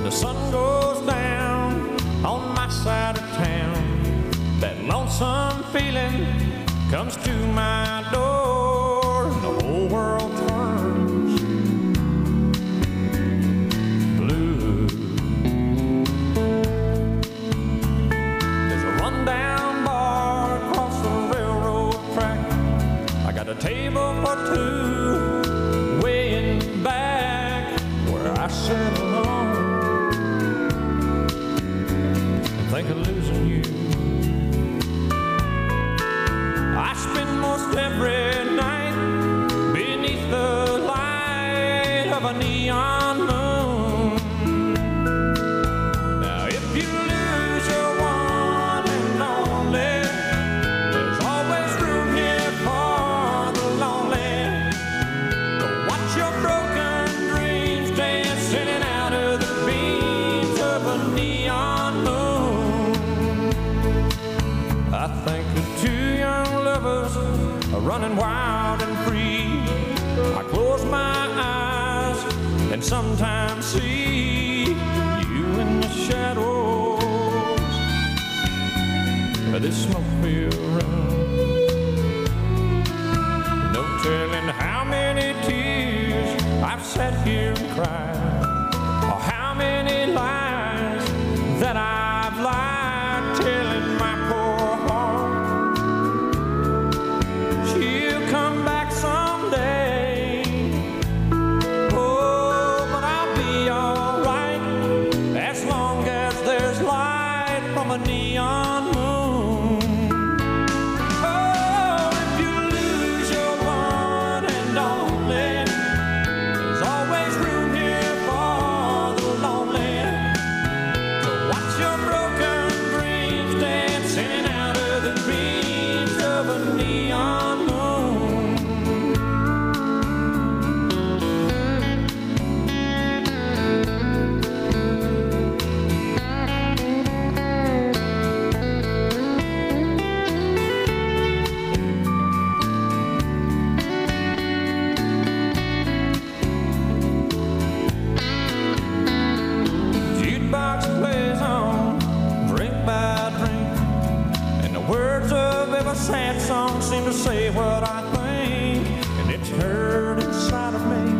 the sun goes down on my side of town, that lonesome feeling comes to my door, and the whole world turns blue. There's a rundown bar across the railroad track. I got a table for two way in back where I sit alone and think of losing you. I spend most every night beneath the light of a neon moon. Now if you lose your one and only, there's always room here for the lonely. To watch your broken dreams dancing out of the beams of a neon moon. I think of two young lovers are running wild and free. I close my eyes and sometimes see you in the shadows of this smoke-filled room. No telling how many tears I've sat here and cried, or how many lies that I've lied, telling my poor heart she'll come back someday. Oh, but I'll be alright as long as there's light from a neon moon. Oh, if you lose your one and only, there's always room here for the lonely. To watch your broken dreams dancing out of the beams of a neon moon. Jukebox plays on, drink by drink, and the words of every sad song seem to say what I think, and it's heard inside of me.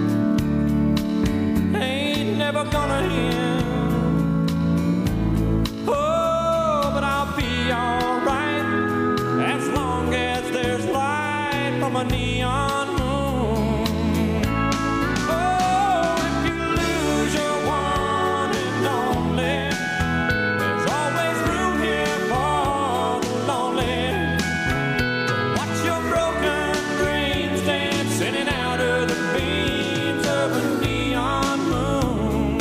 Ain't never gonna end. Oh, but I'll be alright as long as there's light from a neon moon. Oh, if you lose your one and only, there's always room here for the lonely. To watch your broken dreams dancing out of the beams of a neon moon.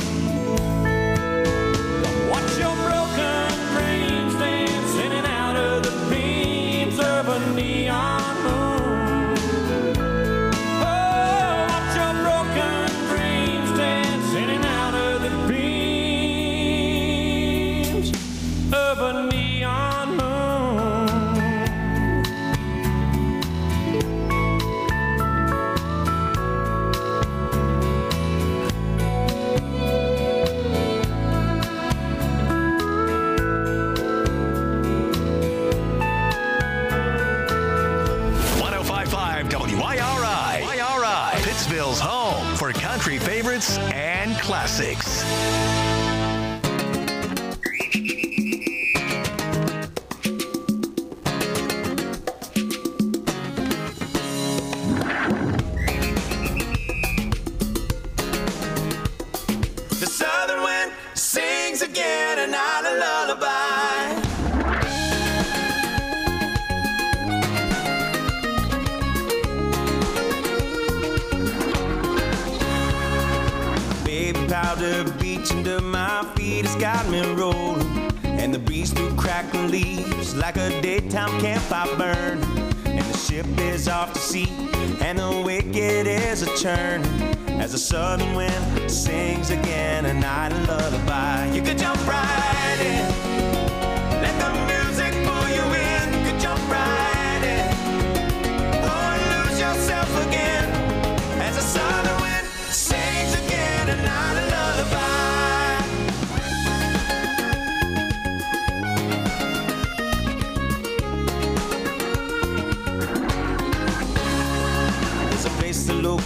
Watch your broken dreams dancing out of the beams of a neon moon. Oh, watch your broken dreams dancing out of the beams of a neon moon. WIRI, Pittsville's home for country favorites and classics. The southern wind sings again a night a lullaby. Baby powder beach under my feet has got me rolling, and the breeze through crackling leaves like a daytime campfire burn. And the ship is off to sea, and the wicked is a churn, as the southern wind sings again a night a lullaby. You could jump right in, let the music pull you in. You could jump right in, or lose yourself again, as the southern wind sings again a night a lullaby.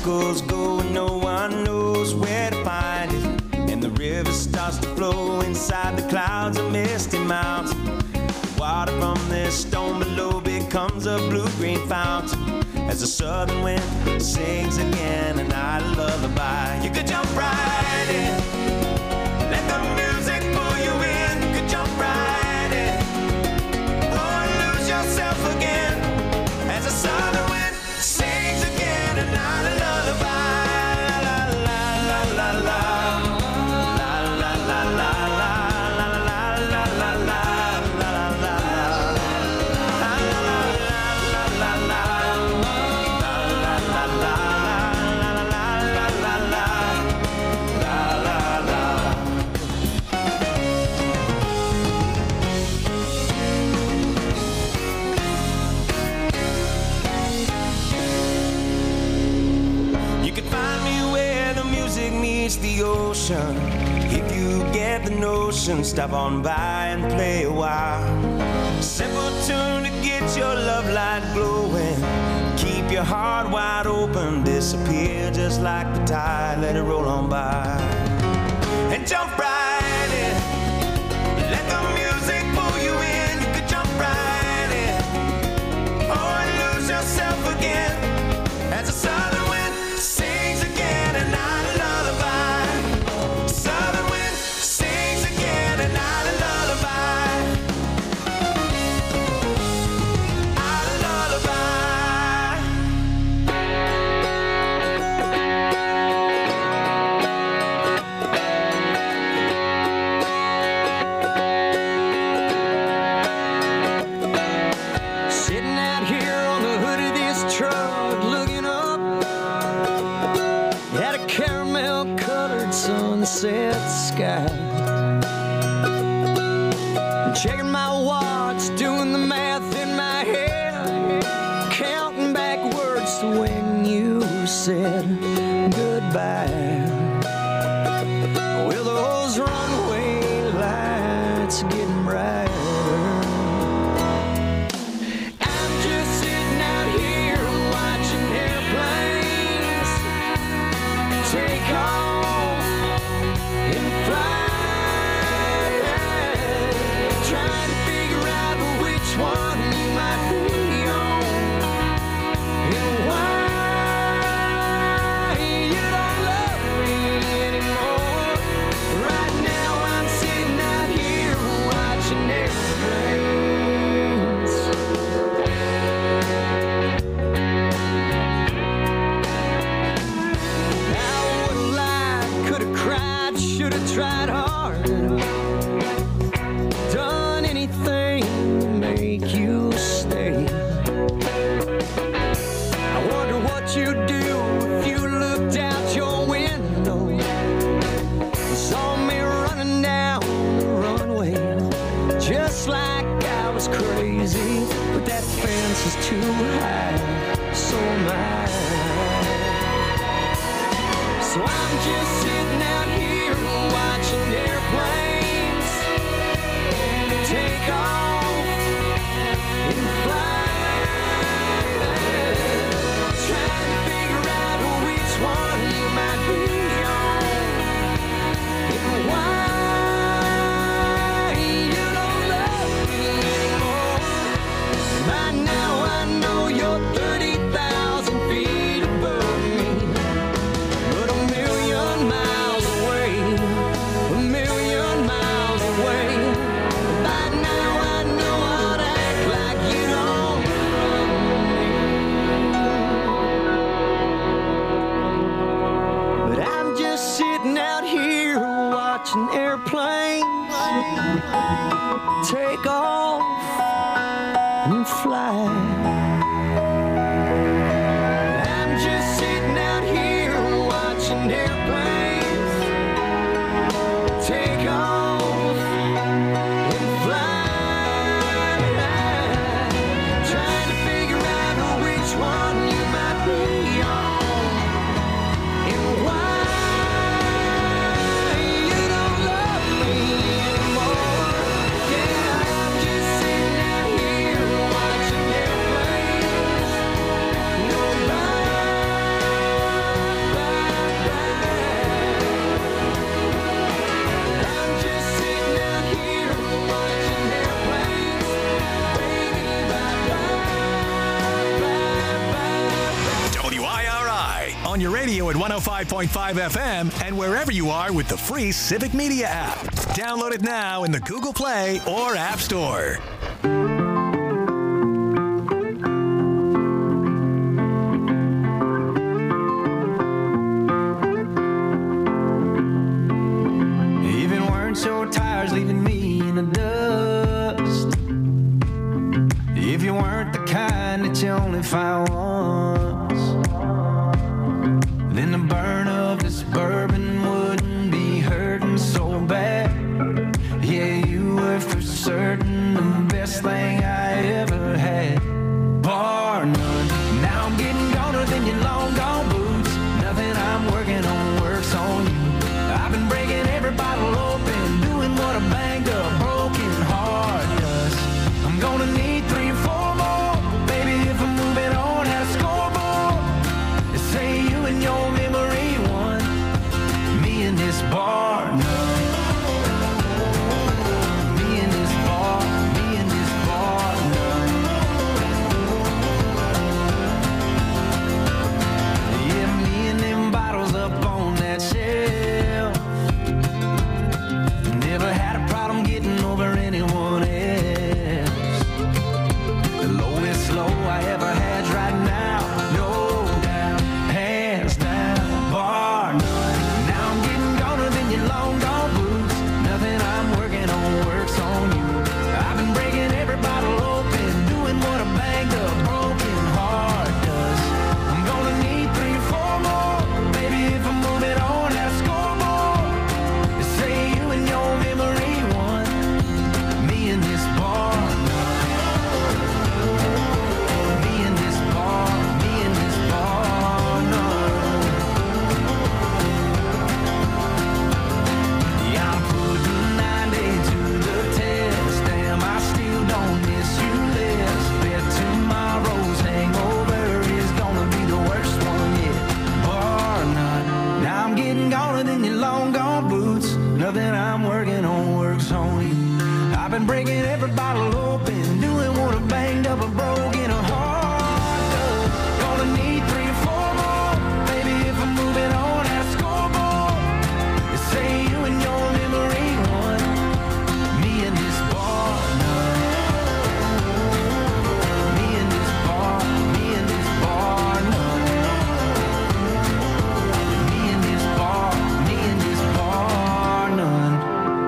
vehicles go and no one knows where to find it. And the river starts to flow inside the clouds of misty mountains. The water from this stone below becomes a blue-green fountain as the southern wind sings again a night lullaby. You could jump right in, let the music pull you in. You could jump right in, or lose yourself again as the southern wind sings again a night lullaby. La la la la la. The ocean, if you get the notion, stop on by and play a while. Simple tune to get your love light glowing. Keep your heart wide open, disappear just like the tide, let it roll on by. And jump right in, let the music pull you in. You could jump right in, or lose yourself again as the southern wind sings again a night lullaby. Sunset sky, checking my watch, doing the math in my head, counting backwards to when you said goodbye. Well, those runway lights are getting brighter. I'm just sitting out here watching airplanes take off. Tried hard, done anything to make you stay. I wonder what you'd do if you looked out your window, saw me running down the runway, just like I was crazy. But that fence is too high, so am I. So I'm just sitting out here watching airplanes take off and fly, trying to figure out which one you might be on and why you don't love me anymore. By now I know you're 30,000 feet above me, but a million miles away, a million miles away. By now I know I'd act like you don't love me. But I'm just sitting out here watching airplanes take off and fly. I'm just sitting out here watching airplanes take off and fly, trying to figure out which one you might be on and why you don't love me anymore. Yeah, I'm just sitting 105.5 FM, and wherever you are with the free Civic Media app. Download it now in the Google Play or App Store. Even weren't your tires leaving me in the dust. If you weren't the kind that you only find once, then the burn of this bourbon wouldn't be hurting so bad. Yeah, you were for certain the best thing I ever had. Bar none. Now I'm getting goner than your long gone boots. Nothing I'm working on works on you. I've been breaking every bottle open, doing what a banged up, broken heart does. I'm gonna need 3 or 4 more, baby, if I'm moving on at a scoreboard. They say you and your memory won, me in this bar none. Me in this bar none. Yeah, me and them bottles up on that shelf. Never had a problem getting over anyone else. The lowest low I ever had's right now, no doubt, hands down, bar none. Now I'm getting goner than your long gone boots. Nothing I'm working on works on you. I've been breaking every bottle open, doing what a banged up, broken heart does. I'm gonna need 3 or 4 more, baby, if I'm moving on at a scoreboard. They say you and your memory won, me in this bar none. Me in this bar none. Yeah, I'm putting 90 to the test. Damn, I still don't miss you less. Bet tomorrow's hangover is gonna be the worst one yet. Bar none. Now I'm getting goner than your long gone boots. Nothing I'm working on works on you. I've been breaking every bottle open, doing what a banged up, a broken heart does. Gonna need 3 or 4 more, baby, if I'm moving on at a scoreboard. They say you and your memory won, me in this bar none. Me in this bar none. Me in this bar none.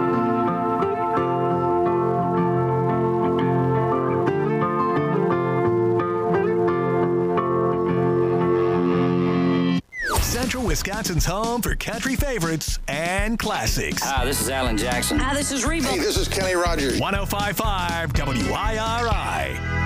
Central Wisconsin's home for country favorites and classics. Hi, this is Alan Jackson. Hi, this is Reba. Hey, this is Kenny Rogers. 105.5 WIRI.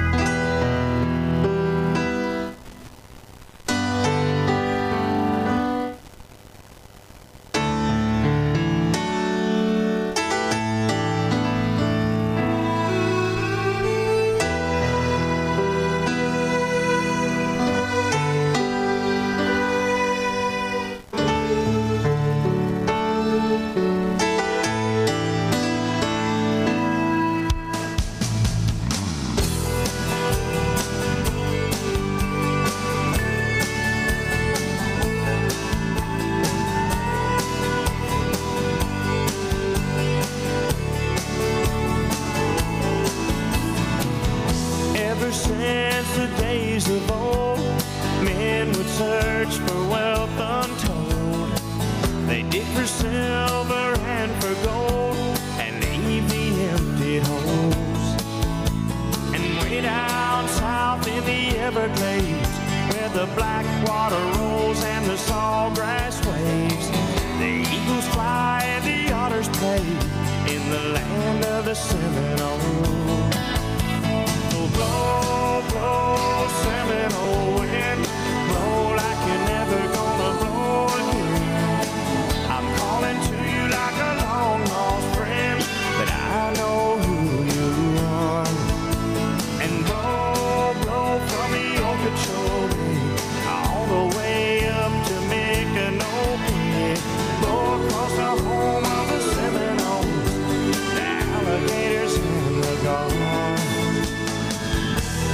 Ever since the days of old, men would search for wealth untold. They dig for silver and for gold and leave the empty holes. And way down south in the Everglades, where the black water rolls and the sawgrass waves, the eagles fly and the otters play in the land of the Seminole. Blow, blow, Seminole wind, blow like you're never gonna blow again. I'm calling to you like a long lost friend, but I know who you are. And blow, blow from the Okeechobee all the way up to Micanopy. Blow across the home of the Seminoles, the alligators and the gulls.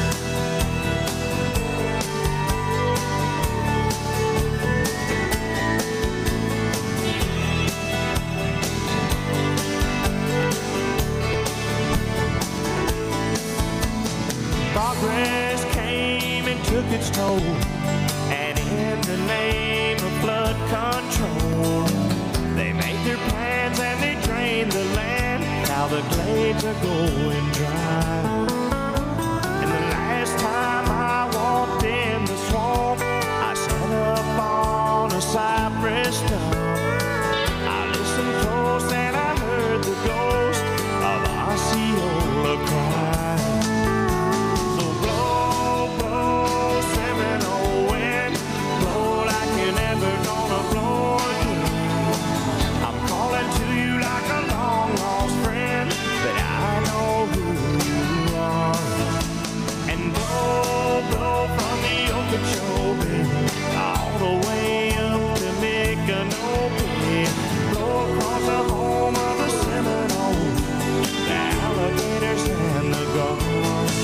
blades are going dry. And the last time I walked in the swamp, I sat up on a cypress stump. I listened close and I heard the ghost of Osceola cry. So blow, blow, Seminole wind, blow like you're never gonna blow again. I'm calling to you like a long lost friend, but I know who you are. And blow, blow from the Okeechobee all the way up to Micanopy. Blow across the home of the Seminole, the alligators and the gulls.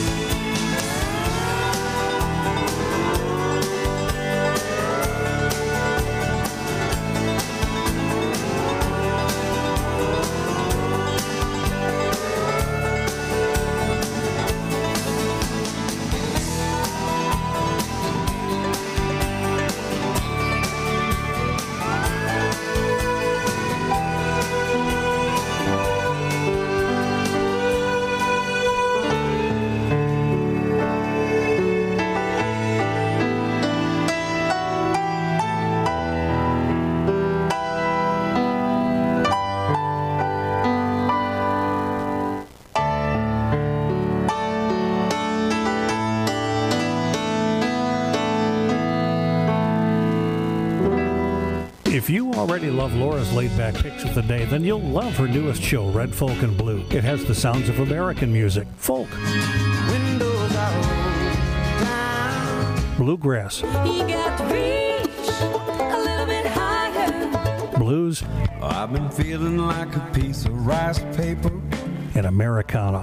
If you already love Laura's laid-back picks of the day, then you'll love her newest show, Red Folk and Blue. It has the sounds of American music, folk, Windows are down. bluegrass, You got to reach a little bit higher. blues, I've been feeling like a piece of rice paper. and Americana.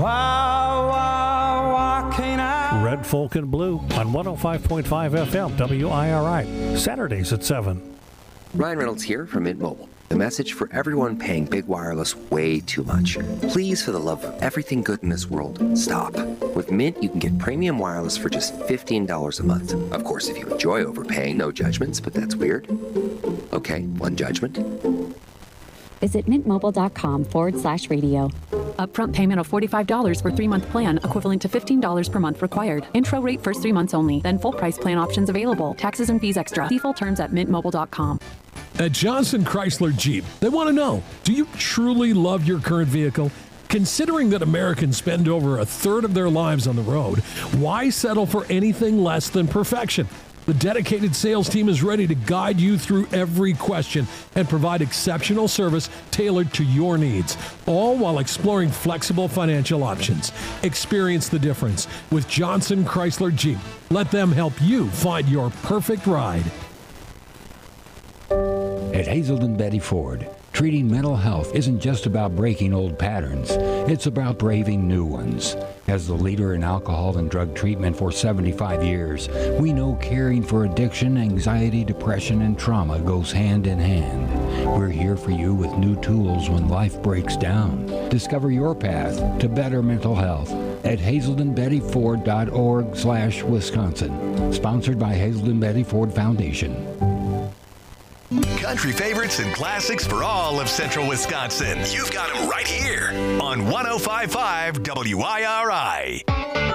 Why can't I? Red Folk and Blue on 105.5 FM, WIRI, Saturdays at 7. Ryan Reynolds here from Mint Mobile. The message for everyone paying big wireless way too much. Please, for the love of everything good in this world, stop. With Mint, you can get premium wireless for just $15 a month. Of course, if you enjoy overpaying, no judgments, but that's weird. Okay, one judgment. Visit mintmobile.com/radio. Upfront payment of $45 for 3-month plan, equivalent to $15 per month required. Intro rate first 3 months only, then full price plan options available. Taxes and fees extra. See full terms at mintmobile.com. At Johnson Chrysler Jeep, they want to know, do you truly love your current vehicle? Considering that Americans spend over a third of their lives on the road, why settle for anything less than perfection? The dedicated sales team is ready to guide you through every question and provide exceptional service tailored to your needs, all while exploring flexible financial options. Experience the difference with Johnson Chrysler Jeep. Let them help you find your perfect ride. At Hazelden Betty Ford, treating mental health isn't just about breaking old patterns, it's about braving new ones. As the leader in alcohol and drug treatment for 75 years, we know caring for addiction, anxiety, depression, and trauma goes hand in hand. We're here for you with new tools when life breaks down. Discover your path to better mental health at hazeldenbettyford.org/Wisconsin. Sponsored by Hazelden Betty Ford Foundation. Country favorites and classics for all of Central Wisconsin. You've got them right here on 105.5 WIRI.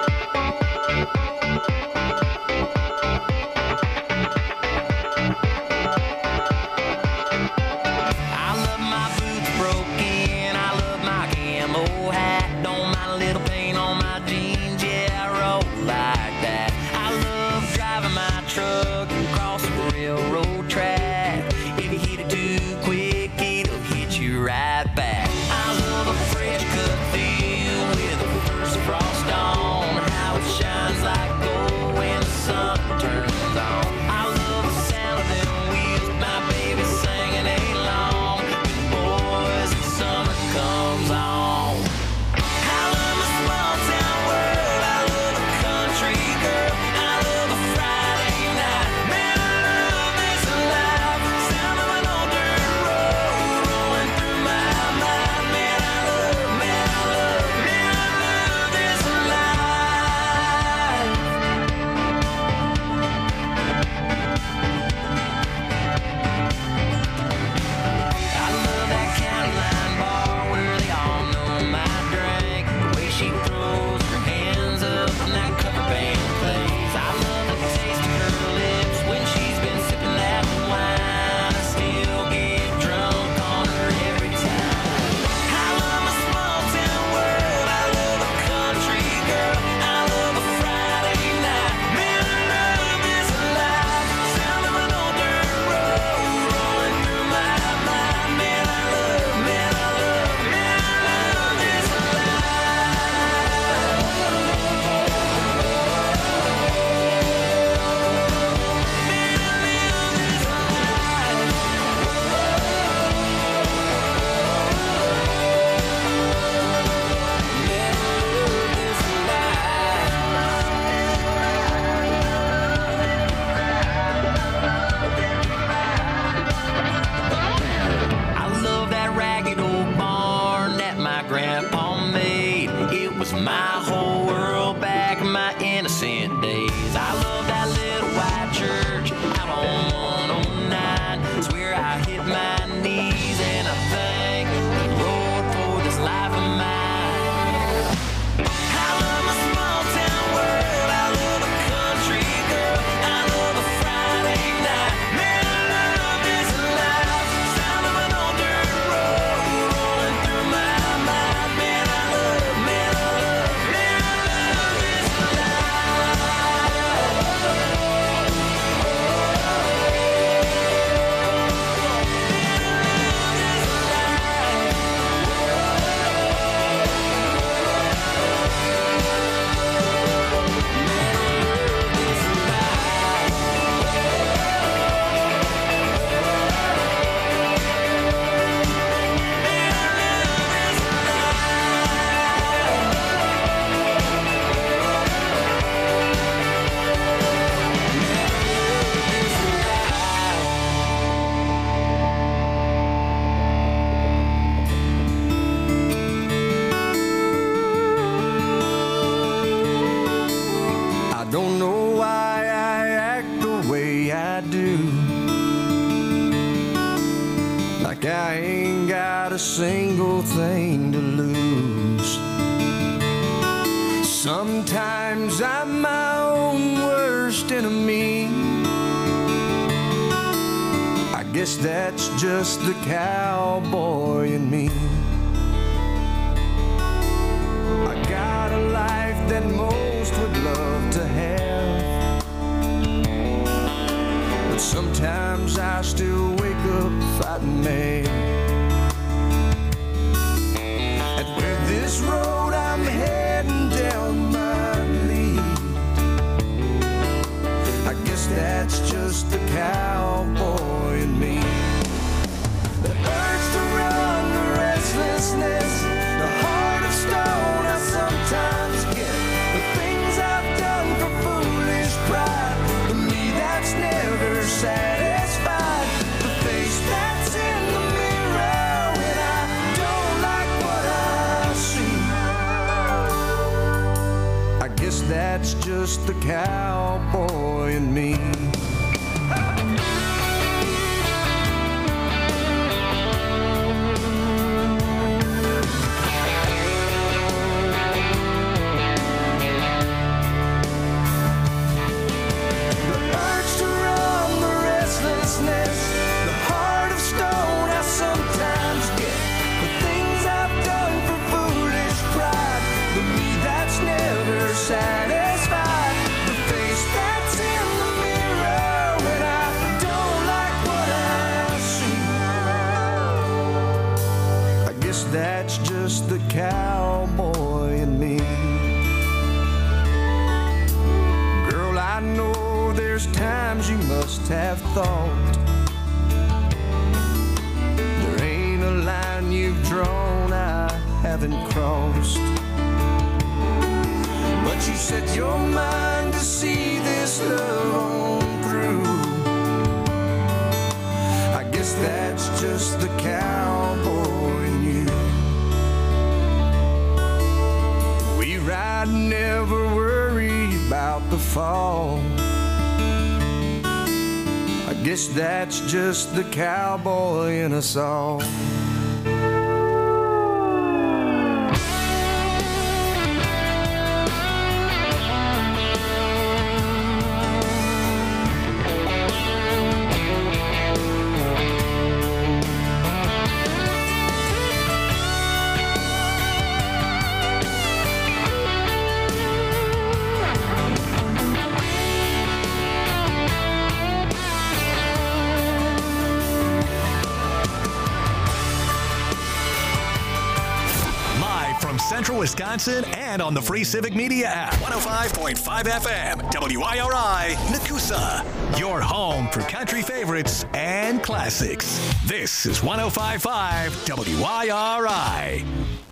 I love my boots broken, I love my camo hat. Don't mind a little paint on my jeans, yeah, I roll like that. I love driving my truck across the railroad track. If you hit it too quick, it'll hit you right back. I love a fresh cut field with a first frost on. like I ain't got a single thing to lose. Sometimes I'm my own worst enemy. I guess that's just the cowboy in me. I got a life that most would love to have, but sometimes I still wake up fighting mad. And where this road I'm heading down might lead, I guess that's just the cowboy in me. The urge to run, the restlessness, the heart of stone I sometimes get, the things I've done for foolish pride, to me that's never satisfied. The face that's in the mirror when I don't like what I see, I guess that's just the cowboy in me. Satisfied, the face that's in the mirror when I don't like what I see, I guess that's just the cowboy in me. Girl, I know there's times you must have thought there ain't a line you've drawn I haven't crossed. But you set your mind to see this love on through. I guess that's just the cowboy in you. We ride, never worry about the fall. I guess that's just the cowboy in us all. Central Wisconsin and on the free Civic Media app. 105.5 FM, WIRI, Nakusa. Your home for country favorites and classics. This is 105.5 WIRI.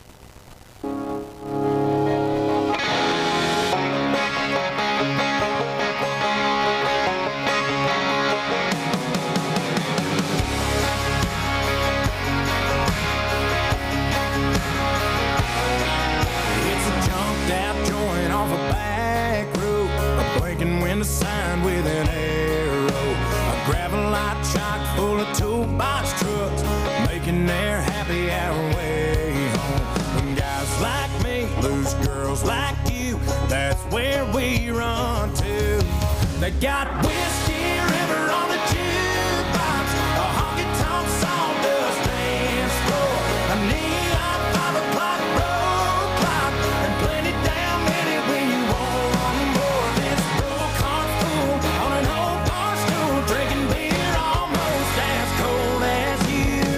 The sign with an arrow, a gravel lot chock full of toolbox trucks, making their happy hour way home. When guys like me lose girls like you, that's where we run to. They got Whiskey River on the jukebox, a honky-tonk sawdust dance floor, a neon 5 o'clock road clock, and plenty damn many when you want more. This broke heart fool on an old bar stool, drinking beer almost as cold as you.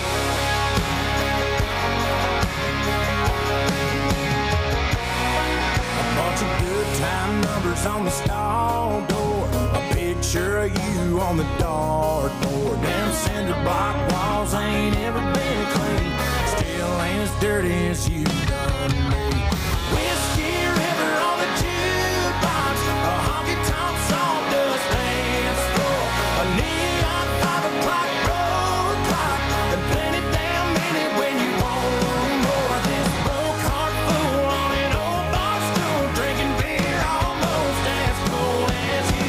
A bunch of good time numbers on the stall door, a picture of you on the dartboard. Them cinder block walls ain't ever been clean, still ain't as dirty as you done me. Whiskey River on the jukebox, a honky-tonk sawdust dance floor, a neon 5 o'clock road clock, and plenty damn many when you want more. This broke heart fool on an old bar stool, drinking beer almost as cold as you.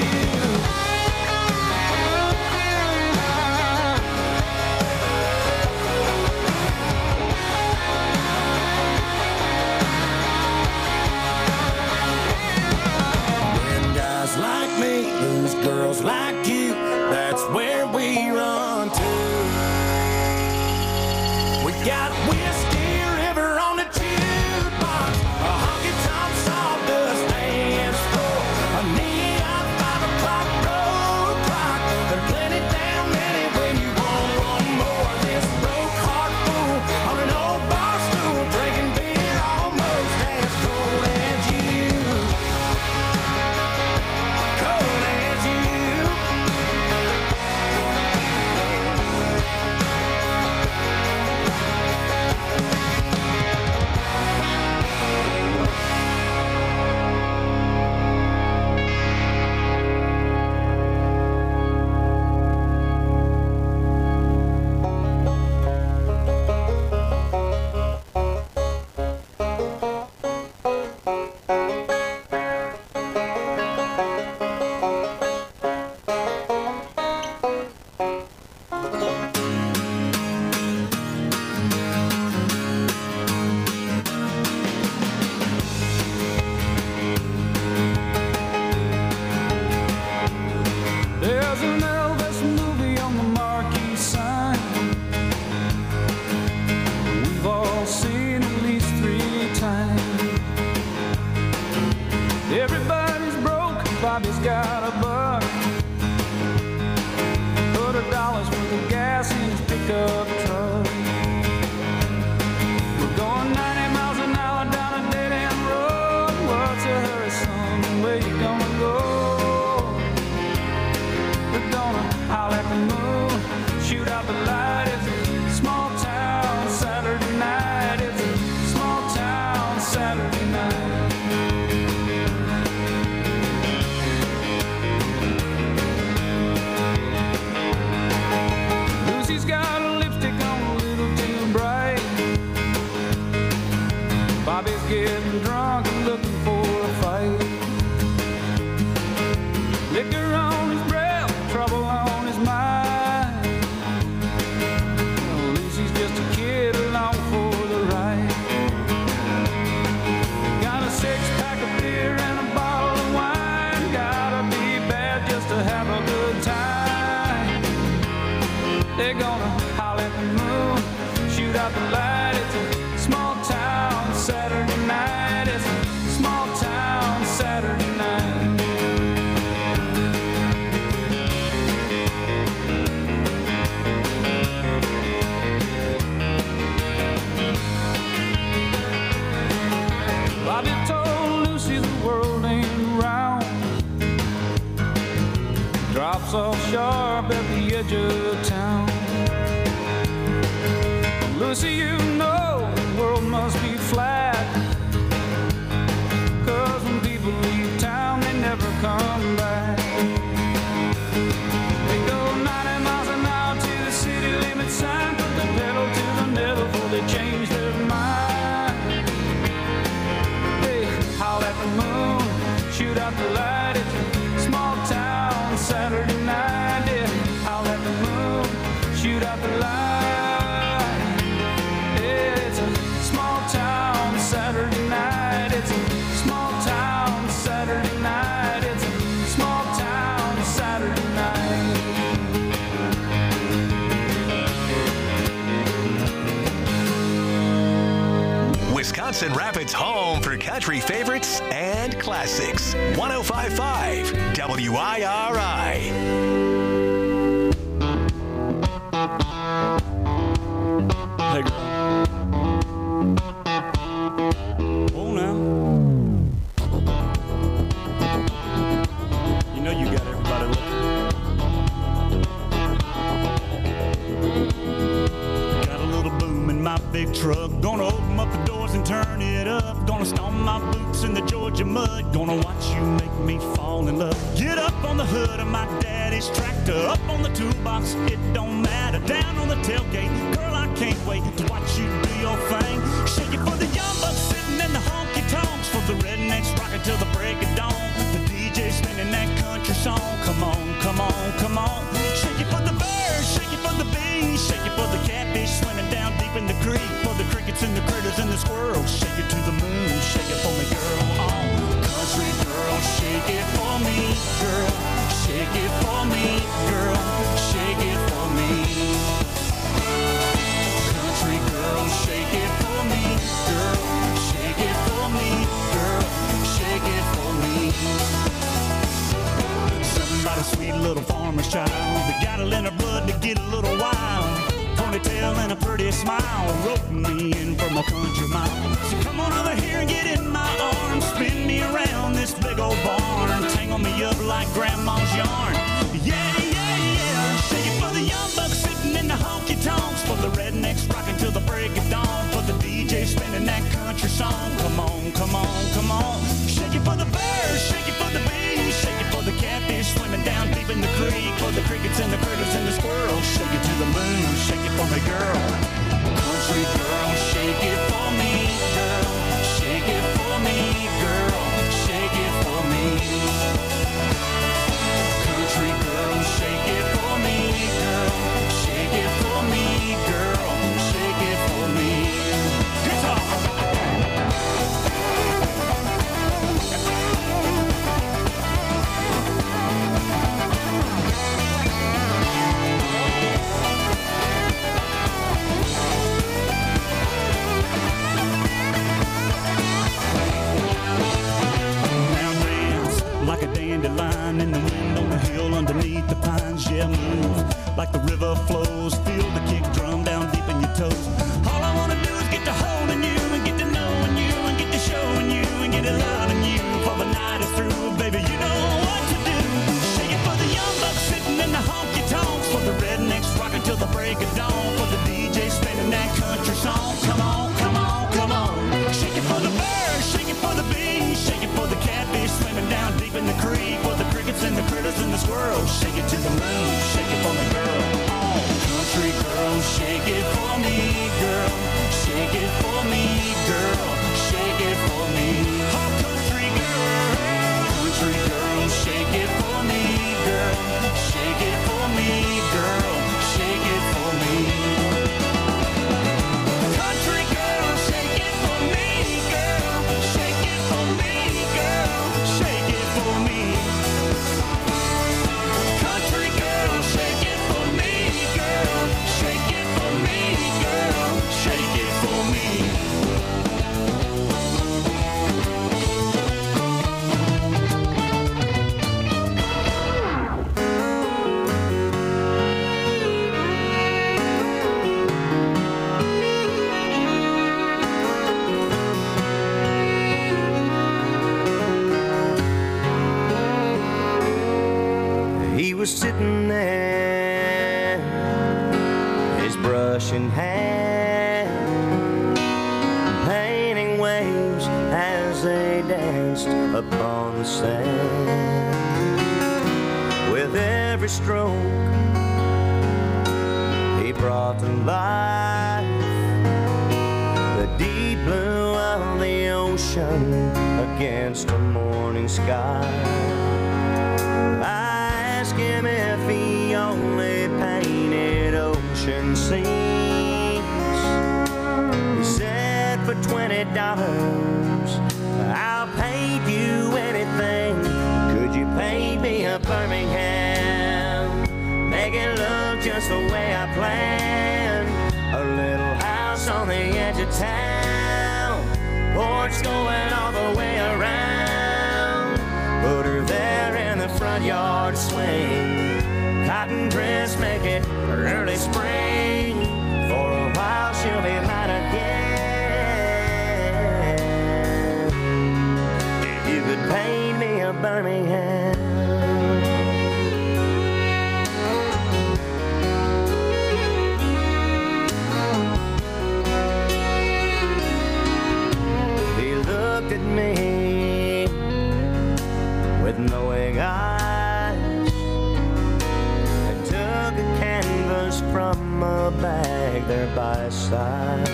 got Whiskey River on the jukebox, a honky-tonk sawdust dance floor, a neon 5 o'clock road clock. There's plenty damn many when you want one more. This broke heart fool on an old bar stool, drinking beer almost as cold as you. Cold as you. There's an Elvis movie on the marquee sign. We've all seen at least 3 times. Everybody's broke, Bobby's got a buck. $100 worth of gas in his pickup truck. We're going 90 miles an hour down a dead-end road. What's a hurry, son? Where you gonna go? We're gonna howl at the moon, shoot out the light. It's a small town Saturday night. It's a small town Saturday night. Lucy's got a lipstick on a little too bright. Bobby's getting drunk and looking for a fight. Liquor on his breath, trouble on his mind. Well, Lucy's just a kid along for the ride. Got a 6-pack of beer and a bottle of wine. Gotta be bad just to have a good time. They're gonna howl at the moon, shoot out the light. It's a small town Saturday night. It's a small town Saturday night. Bobby told Lucy the world ain't round. Drops off sharp at the edge of town. Lucy, you know the world must be flat. 'Cause when people leave town, they never come back. They go 90 miles an hour to the city limit sign. Put the pedal to the metal before they change their mind. They howl at the moon, shoot out the light. It's a small town Saturday night. Yeah, howl at the moon, shoot out the light. Yeah, it's a small town Saturday night. It's a small town Saturday night. It's a small town Saturday night. Wisconsin Rapids' home for country favorites and classics. 105.5 WIRI. Hey, girl. Oh, now. You know you got everybody looking. Got a little boom in my big truck. Gonna open up the doors and turn it up. Gonna stomp my boots in the Georgia mud. Gonna watch you make me fall in love. Get up on the hood of my daddy's tractor. Up on the toolbox, it don't matter. Down on the tailgate, girl, I can't wait to watch you do your thing. Shake it for the young bucks sitting in the honky tonks. For the rednecks rocking till the break of dawn. The DJ spinning that country song. Come on, come on, come on. Shake it for the birds, shake it for the bees. Shake it for the catfish swimming down deep in the creek. For the crickets and the critters and the squirrels. Shake it to the moon, shake it for me, girl. Oh, country girl, shake it for me, girl. Shake it for me, girl. Shake it for me. Country girl, smile, roping me in from a country mile. So come on over here and get in my arms, spin me around this big old barn, tangle me up like grandma's yarn. Yeah, yeah, yeah. Shake it for the young bucks sitting in the honky tonks, for the rednecks rocking till the break of dawn, for the DJ spinning that country song. Come on, come on, come on. Shake it for the birds, shake it for the bees, shake it for the catfish swimming down deep in the creek, for the crickets and the critters and the squirrels. Shake it to the moon, shake it for me, girl. Country girl, shake it for me, girl. Shake it for me, girl. Shake it for me. Country girl, shake it for me, girl. Shake it for me, girl. Shake it for me. Guitar. Like a dandelion in the wind on the hill underneath the pines. Yeah, move like the river flows. Feel the kick drum down deep in your toes. All I wanna do is get to holding you and get to knowing you and get to showing you and get to loving you. For the night is through, baby, you know what to do. Shake it for the young bucks sitting in the honky tonks, for the rednecks rocking till the break of dawn, for the DJ spinning that country song. Come on, come on, come on. Shake it for the birds, shake it for the bees, shake it for the catfish swimming down deep in the creek, for the crickets and the critters and the squirrels. Shake it to the moon, shake it for me, girl. Oh, country girl, shake it for me, girl. Shake it for me, girl. Shake it for me. Oh, country girl, shake it for me, girl. Shake it for me, girl. Shake it for me. Country girl, shake it for me, girl. Shake it for me, girl. Shake it for me. Country girl, shake it for me, girl. Shake it for me, girl. Shake it for me. He was sitting there, his brush in hand, painting waves as they danced upon the sand. With every stroke, he brought to life the deep blue of the ocean against a morning sky. Ask him if he only painted ocean scenes. He said for $20 I'll paint you anything. Could you paint me a Birmingham? Make it look just the way I planned. A little house on the edge of town, porch going all the way around. Put her there in the front yard swing, cotton dress make it early spring. For a while she'll be mine again. If you could paint me a Birmingham. He looked at me with knowing eyes and took a canvas from a bag there by his side.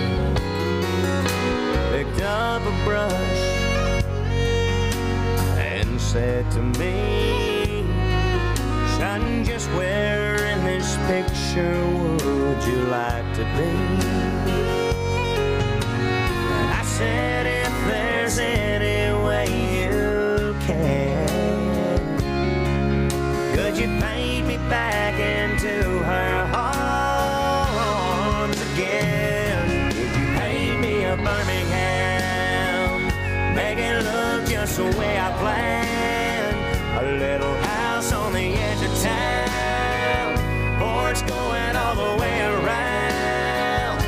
Picked up a brush and said to me, son, just where in this picture would you like to be? I said, if there's any way you can, could you paint me back into her arms again? Could you paint me a Birmingham? Make it look just the way I planned. A little house on the edge of town, porch going all the way around.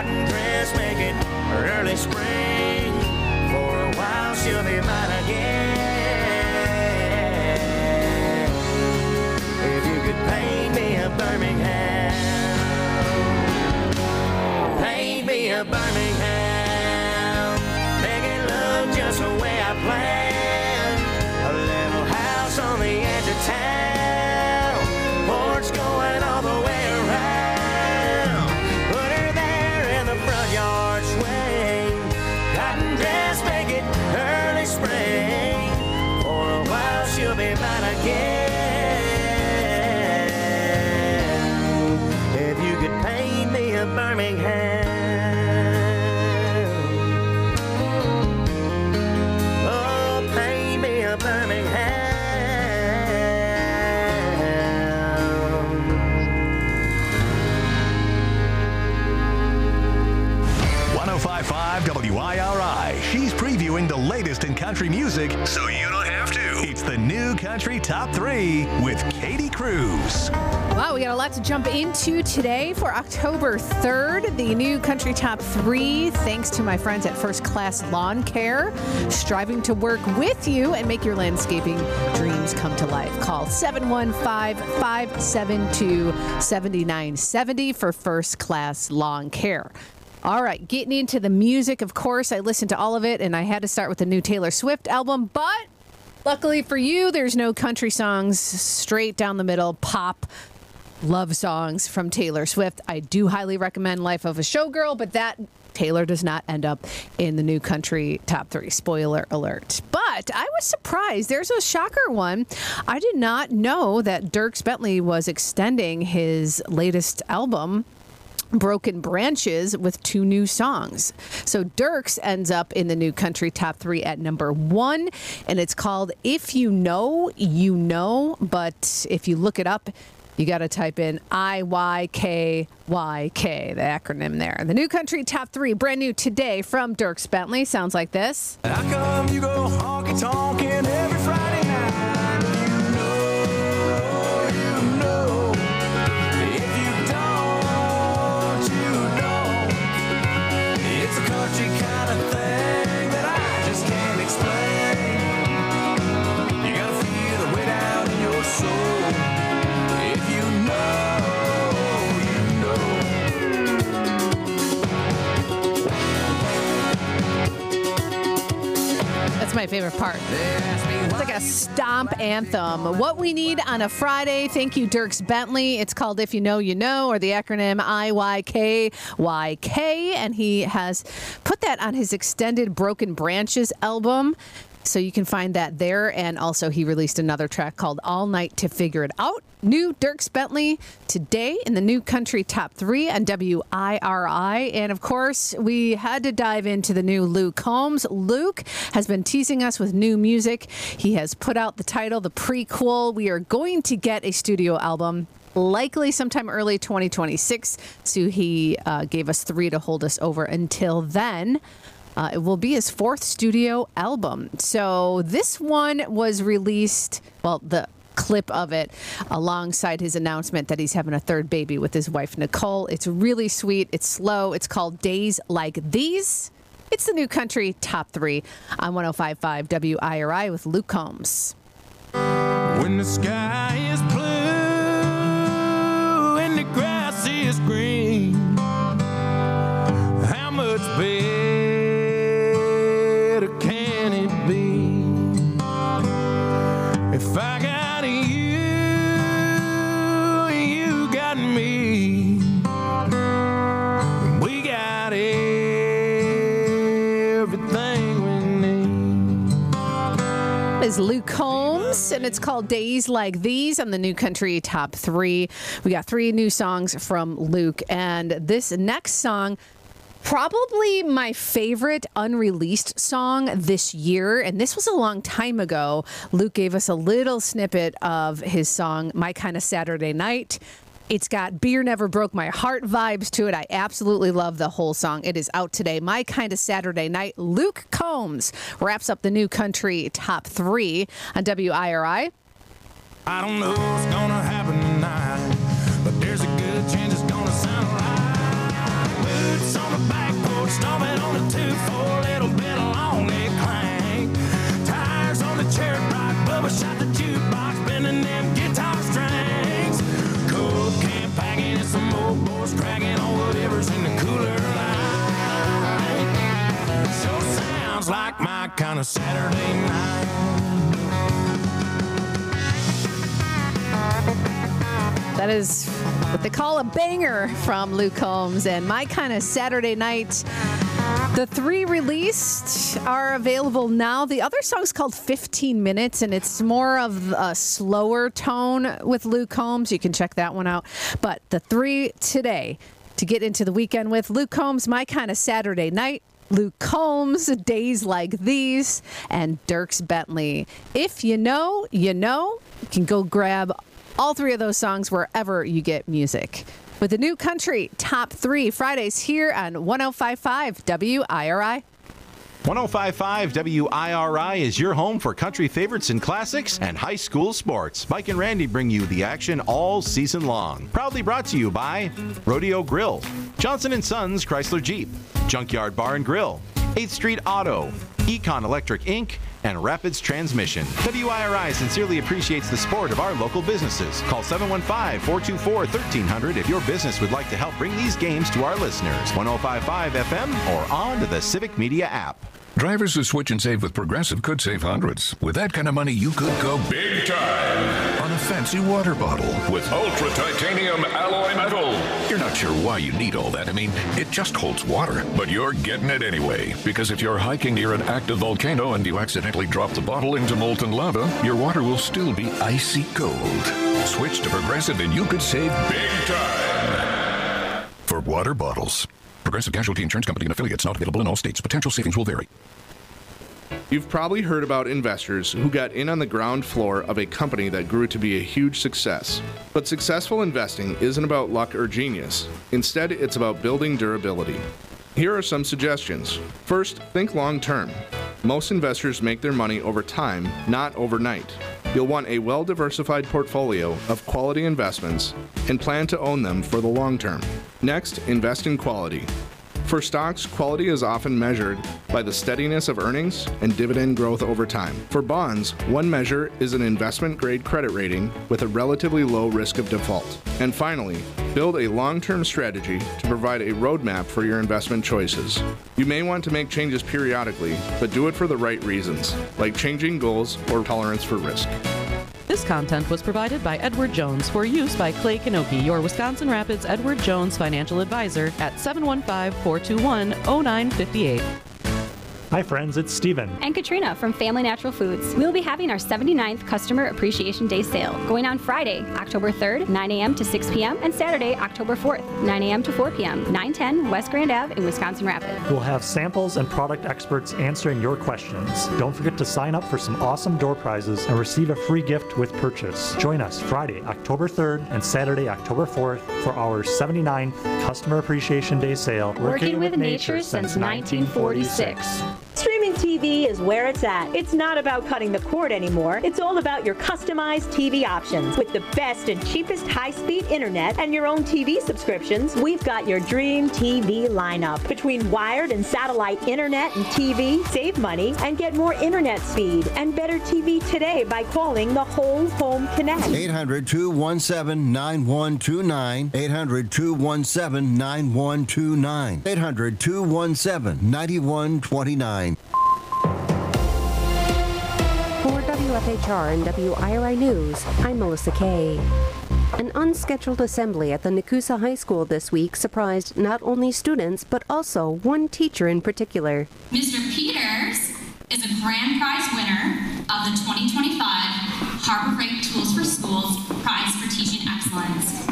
cotton dressmaking, early spring. For a while she'll be mine again. If you could paint me a Birmingham, paint me a Birmingham, make it look just the way I planned. A little house on the edge of town, porch going all the way around. Put her there in the front yard swing, cotton dress, make it early spring. For a while she'll be mine again. If you could paint me a Birmingham, oh, paint me a Birmingham. 105.5 WIRI. She's previewing the latest in country music, so you don't have to. It's the New Country Top 3 with Katie Cruz. Wow, we got a lot to jump into today for October 3rd. The New Country Top 3, thanks to my friends at First Class Lawn Care, striving to work with you and make your landscaping dreams come to life. Call 715-572-7970 for First Class Lawn Care. All right, getting into the music, of course, I listened to all of it, and I had to start with the new Taylor Swift album, but luckily for you, there's no country songs, straight down the middle, pop love songs from Taylor Swift. I do highly recommend Life of a Showgirl, but that Taylor does not end up in the New Country Top 3. Spoiler alert. But I was surprised. There's a shocker one. I did not know that Dierks Bentley was extending his latest album, Broken Branches, with 2 new songs. So Dierks ends up in the New Country Top 3 at number 1, and it's called If You Know, You Know. But if you look it up, you got to type in IYKYK, the acronym there. The New Country Top 3, brand new today from Dierks Bentley, sounds like this. How come you go honky-tonkin' every Friday night? You know. If you don't, you don't. It's a country kind of thing that I just can't explain. You gotta feel the way down in your soul. If you know, you know. That's my favorite part. It's like a stomp anthem. What we need on a Friday. Thank you, Dierks Bentley. It's called If You Know, You Know, or the acronym IYKYK. And he has put that on his extended Broken Branches album. So you can find that there. And also he released another track called All Night to Figure It Out. New Dierks Bentley today in the New Country Top 3 on WIRI. And of course, we had to dive into the new Luke Combs. Luke has been teasing us with new music. He has put out the title, the prequel. We are going to get a studio album, likely sometime early 2026. So he gave us 3 to hold us over until then. It will be his 4th studio album. So this one was released, well, the clip of it, alongside his announcement that he's having a 3rd baby with his wife, Nicole. It's really sweet. It's slow. It's called Days Like These. It's the New Country Top 3 on 105.5 WIRI with Luke Combs. When the sky is blue and the grass is green, how much better can it be? If I got you, you got me, we got everything we need. Is Luke Combs, and it's called Days Like These on the New Country Top 3. We got 3 new songs from Luke, and this next song, probably my favorite unreleased song this year, and this was a long time ago. Luke gave us a little snippet of his song, My Kind of Saturday Night. It's got Beer Never Broke My Heart vibes to it. I absolutely love the whole song. It is out today. My Kind of Saturday Night. Luke Combs wraps up the New Country Top 3 on WIRI. I don't know what's gonna happen tonight, but there's a good chance it's gonna sound right. Boots on the doors, cracking on whatever's in the cooler line. So sounds like my kind of Saturday night. That is what they call a banger from Luke Combs and My Kind of Saturday Night. The 3 released are available now. The other song's called 15 Minutes, and it's more of a slower tone with Luke Combs. You can check that one out. But the 3 today to get into the weekend with: Luke Combs, My Kind of Saturday Night, Luke Combs, Days Like These, and Dierks Bentley. If you know, you know. You can go grab all 3 of those songs wherever you get music. With the New Country Top 3 Fridays here on 105.5 WIRI. 105.5 WIRI is your home for country favorites and classics and high school sports. Mike and Randy bring you the action all season long. Proudly brought to you by Rodeo Grill, Johnson & Sons Chrysler Jeep, Junkyard Bar and Grill, 8th Street Auto, Econ Electric Inc., and Rapids Transmission. WIRI sincerely appreciates the support of our local businesses. Call 715-424-1300 if your business would like to help bring these games to our listeners. 105.5 FM or on to the Civic Media app. Drivers who switch and save with Progressive could save hundreds. With that kind of money, you could go big time on a fancy water bottle with ultra titanium alloy metal. You're not sure why you need all that. I mean, it just holds water, but you're getting it anyway. Because if you're hiking near an active volcano and you accidentally drop the bottle into molten lava, your water will still be icy cold. Switch to Progressive and you could save big time for water bottles. Progressive Casualty Insurance Company and affiliates, not available in all states. Potential savings will vary. You've probably heard about investors who got in on the ground floor of a company that grew to be a huge success. But successful investing isn't about luck or genius. Instead, it's about building durability. Here are some suggestions. First, think long term. Most investors make their money over time, not overnight. You'll want a well-diversified portfolio of quality investments and plan to own them for the long term. Next, invest in quality. For stocks, quality is often measured by the steadiness of earnings and dividend growth over time. For bonds, one measure is an investment-grade credit rating with a relatively low risk of default. And finally, build a long-term strategy to provide a roadmap for your investment choices. You may want to make changes periodically, but do it for the right reasons, like changing goals or tolerance for risk. This content was provided by Edward Jones for use by Clay Kanoki, your Wisconsin Rapids Edward Jones financial advisor at 715-421-0958. Hi friends, it's Steven. And Katrina from Family Natural Foods. We'll be having our 79th Customer Appreciation Day sale going on Friday, October 3rd, 9 a.m. to 6 p.m. and Saturday, October 4th, 9 a.m. to 4 p.m. 910 West Grand Ave in Wisconsin Rapids. We'll have samples and product experts answering your questions. Don't forget to sign up for some awesome door prizes and receive a free gift with purchase. Join us Friday, October 3rd and Saturday, October 4th for our 79th Customer Appreciation Day sale. Working with nature since 1946. Streaming TV is where it's at. It's not about cutting the cord anymore. It's all about your customized TV options. With the best and cheapest high-speed internet and your own TV subscriptions, we've got your dream TV lineup. Between wired and satellite internet and TV, save money and get more internet speed and better TV today by calling the Whole Home Connect. 800-217-9129. 800-217-9129. 800-217-9129. For WFHR and WIRI News, I'm Melissa Kay. An unscheduled assembly at the Nakusa High School this week surprised not only students, but also one teacher in particular. Mr. Peters is a grand prize winner of the 2025 Harbor Freight Tools for Schools Prize for Teaching Excellence.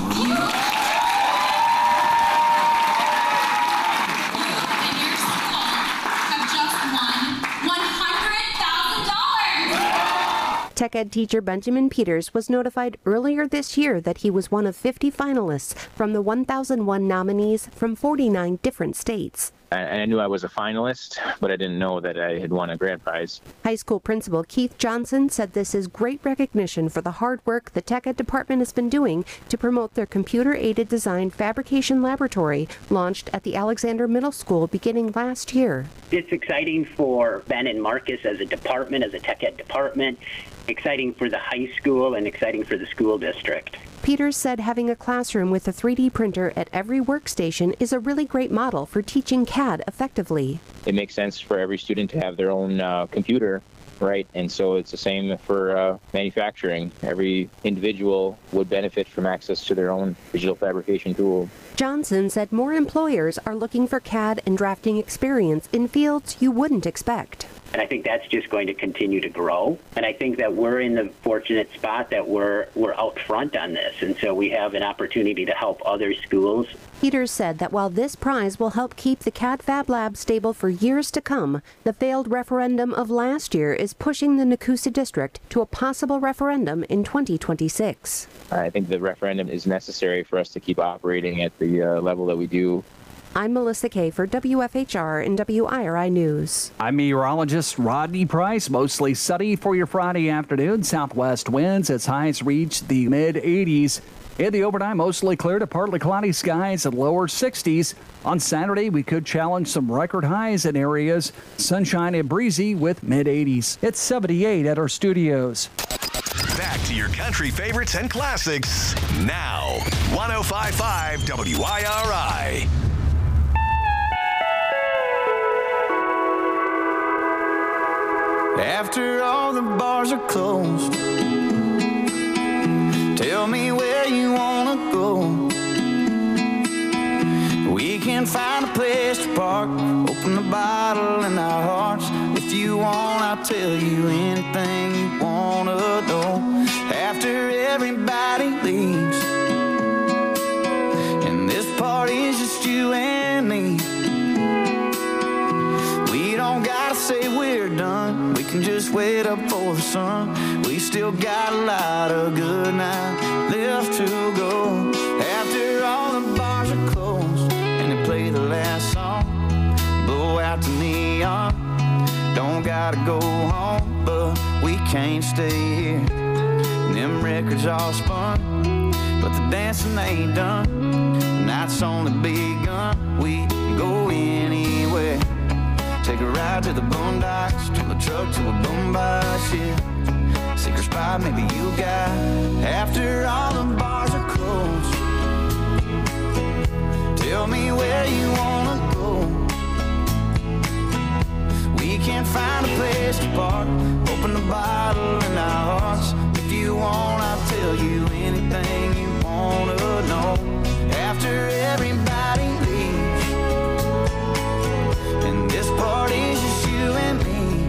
Tech Ed teacher Benjamin Peters was notified earlier this year that he was one of 50 finalists from the 1001 nominees from 49 different states. I knew I was a finalist, but I didn't know that I had won a grand prize. High school principal Keith Johnson said this is great recognition for the hard work the Tech Ed department has been doing to promote their computer-aided design fabrication laboratory launched at the Alexander Middle School beginning last year. It's exciting for Ben and Marcus as a department, as a Tech Ed department, exciting for the high school, and exciting for the school district. Peters said having a classroom with a 3D printer at every workstation is a really great model for teaching CAD effectively. It makes sense for every student to have their own computer, right? And so it's the same for manufacturing. Every individual would benefit from access to their own digital fabrication tool. Johnson said more employers are looking for CAD and drafting experience in fields you wouldn't expect. And I think that's just going to continue to grow. And I think that we're in the fortunate spot that we're out front on this. And so we have an opportunity to help other schools. Peters said that while this prize will help keep the CAD Fab Lab stable for years to come, the failed referendum of last year is pushing the Nakusa District to a possible referendum in 2026. I think the referendum is necessary for us to keep operating at the level that we do. I'm Melissa Kay for WFHR and WIRI News. I'm meteorologist Rodney Price. Mostly sunny for your Friday afternoon. Southwest winds as highs reach the mid-80s. In the overnight, mostly clear to partly cloudy skies at lower 60s. On Saturday, we could challenge some record highs in areas. Sunshine and breezy with mid-80s. It's 78 at our studios. Back to your country favorites and classics now. 105.5 WIRI. After all the bars are closed, tell me where you wanna go. We can find a place to park, open the bottle in our hearts. If you want, I'll tell you anything you wanna know. After everybody leaves, and this party's just you and me, we don't gotta say we're done. We can just wait up for the sun. We still got a lot of good night left to go. After all the bars are closed and they play the last song, blow out the neon. Don't gotta go home, but we can't stay here. And them records all spun, but the dancing ain't done. The night's only begun. We can go anywhere. Take a ride to the boondocks, turn the truck to a boombox, yeah. Secret spot maybe you got. After all the bars are closed, tell me where you wanna go. We can't find a place to park, open the bottle in our hearts. If you want, I'll tell you anything you wanna know. After everybody leaves, and this party's just you and me,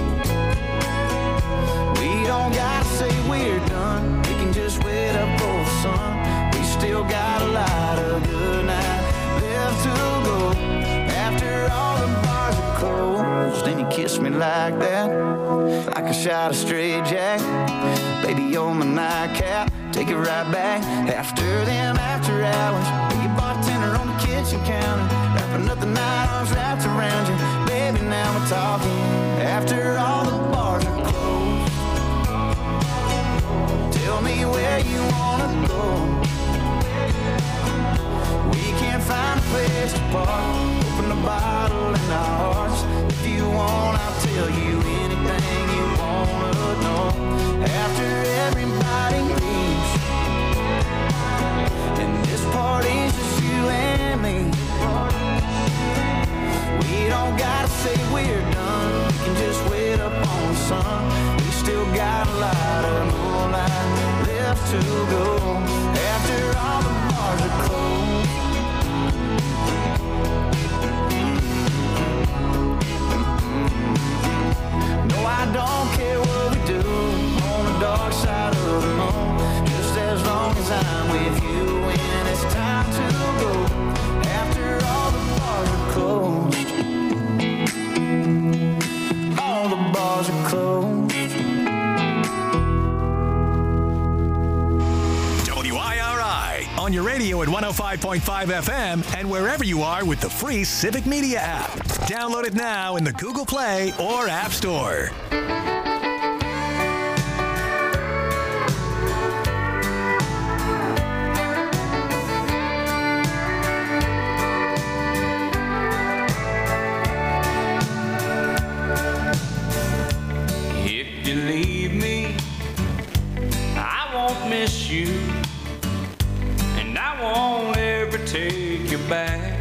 we don't gotta say we're done. We can just wait up for the sun. We still got a lot of good night left to go. After all the bars are closed, and you kiss me like that, like a shot of straight jack. Baby, you're my nightcap, take it right back. After them after hours, be a bartender on the kitchen counter, wrapping up the night, arms wrapped around you. Baby, now we're talking. After all the bars are closed, tell me where you wanna go. We can't find a place to park, open the bottle in our hearts. If you want, I'll tell you anything you wanna know. After everybody leaves, and this party's just you and me, we don't gotta say we're done. We can just wait up on the sun. We still got a lot of moonlight left to go. After all the bars are closed, no, I don't care what we do on the dark side of the moon, just as long as I'm with you when it's time to go. After all the bars are closed, all the bars are closed. WIRI on your radio at 105.5 FM and wherever you are with the free Civic Media app. Download it now in the Google Play or App Store. If you leave me, I won't miss you. take you back.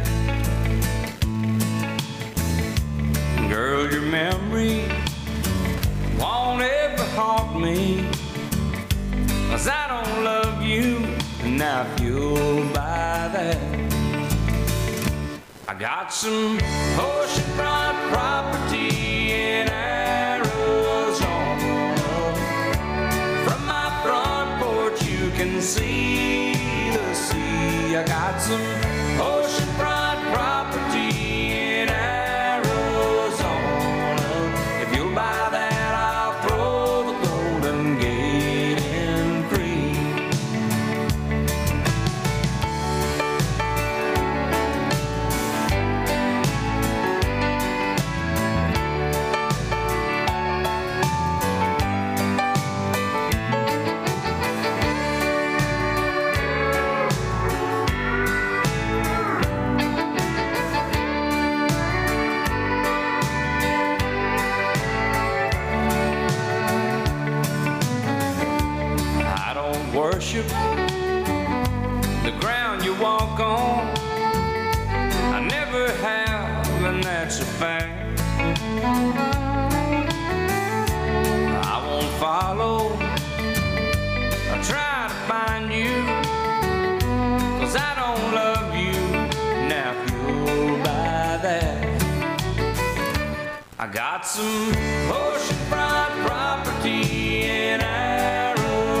Girl, your memory won't ever haunt me, 'cause I don't love you, and now you'll buy that. I got some oceanfront property in Arizona. From my front porch you can see the sea. I got some oceanfront property in Arizona. If you'll buy that, I'll throw the Golden Gate in free. Worship the ground you walk on. I never have, and that's a fact. I won't follow or try to find you, 'cause I don't love you. Now you'll buy that. I got some oceanfront property in Arizona.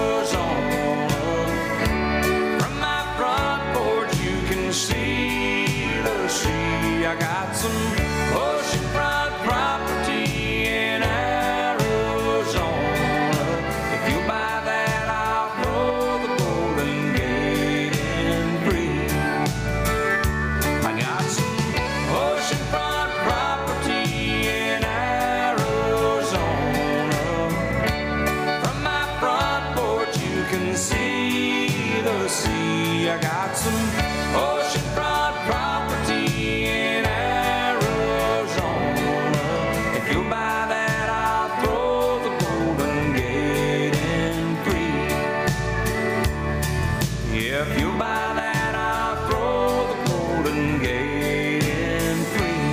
See the sea. I got some oceanfront property in Arizona. If you buy that, I'll throw the Golden Gate in free. I got some oceanfront property in Arizona. From my front porch you can see the sea. I got some oceanfront property in Arizona. If you buy that, I'll throw the Golden Gate in free. If you buy that, I'll throw the Golden Gate in free.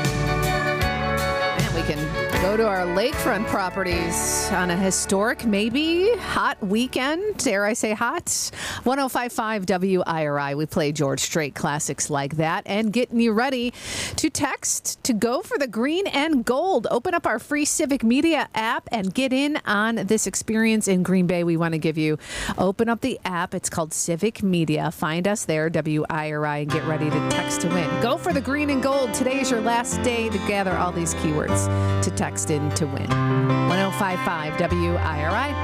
And we can go to our lakefront properties on a historic, maybe hot weekend. Dare I say hot? 105.5 WIRI. We play George Strait classics like that and getting you ready to text to go for the green and gold. Open up our free Civic Media app and get in on this experience in Green Bay we want to give you. Open up the app. It's called Civic Media. Find us there, WIRI, and get ready to text to win. Go for the green and gold. Today is your last day to gather all these keywords to text in to win. 105.5 WIRI.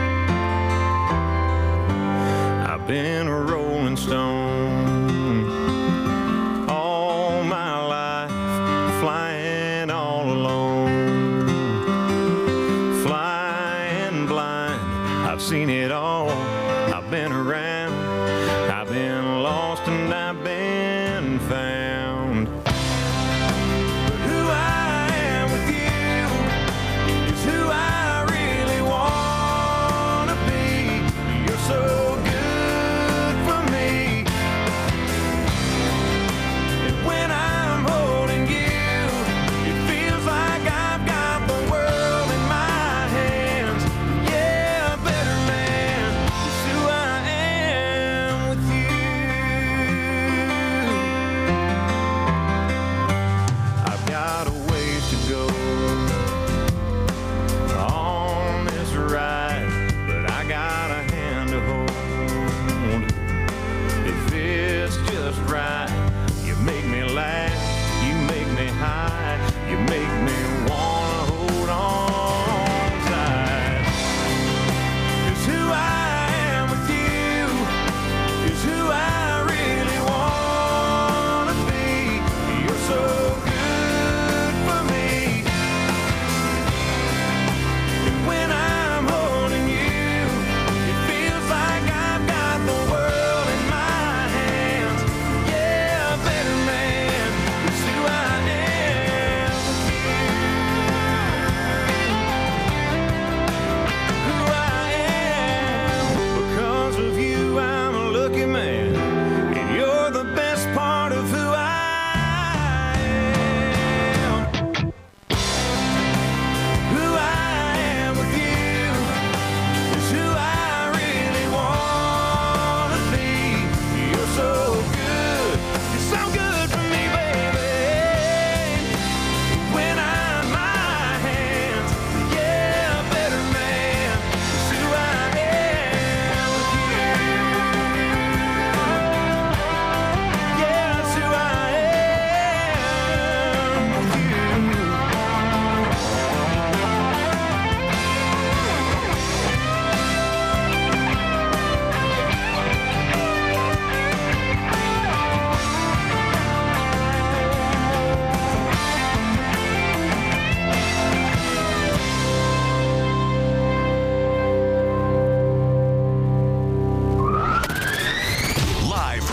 I've been a rolling stone all my life, flying all alone, flying blind. I've seen it all. I've been around. I've been lost and I've been found. But who I am with you is who I really want to be. You're so good for me.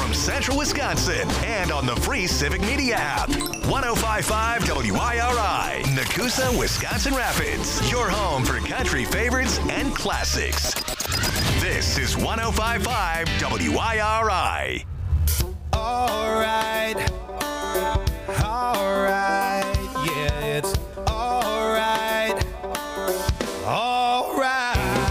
from Central Wisconsin and on the free Civic Media app. 105.5 WIRI, Nakusa, Wisconsin Rapids. Your home for country favorites and classics. This is 105.5 WIRI. All right, yeah, it's all right, all right.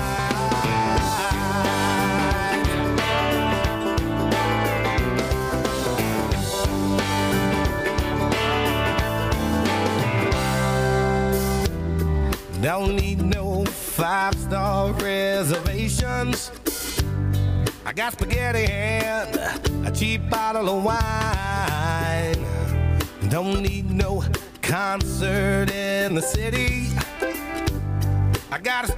Don't need no 5-star reservations. I got spaghetti and a cheap bottle of wine. Don't need no concert in the city. I got a